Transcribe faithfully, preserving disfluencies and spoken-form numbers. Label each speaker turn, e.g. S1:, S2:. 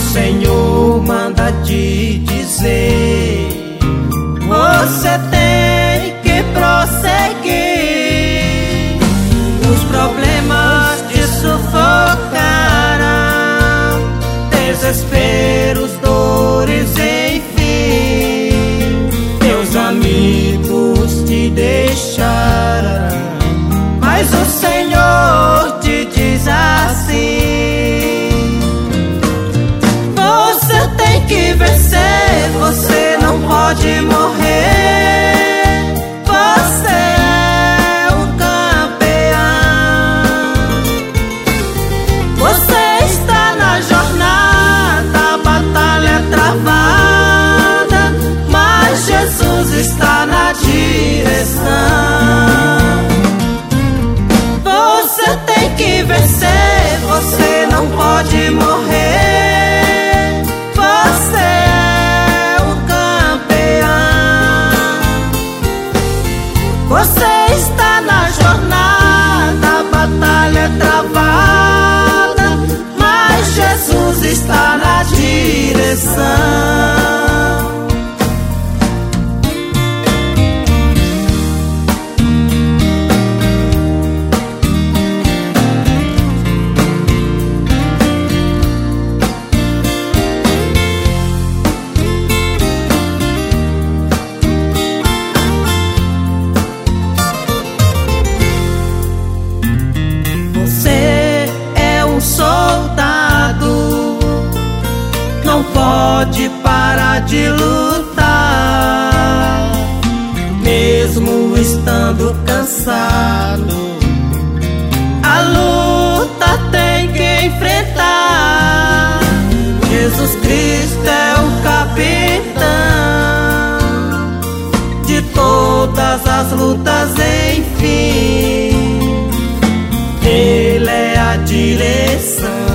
S1: Senhor manda te dizer: você tem que prosseguir. Os problemas te sufocarão, desesperos, dores, enfim. Teus amigos te deixarão, mas o Senhor te diz assim: você tem que vencer, você não pode morrer, você é um campeão. Você está na jornada, a batalha é travada, mas Jesus está na direção. Você tem que vencer, você não pode morrer, você é um campeão. Você está na jornada, a batalha é travada, mas Jesus está na direção. Não pode parar de lutar, mesmo estando cansado. A luta tem que enfrentar. Jesus Cristo é o capitão de todas as lutas, enfim. Ele é a direção.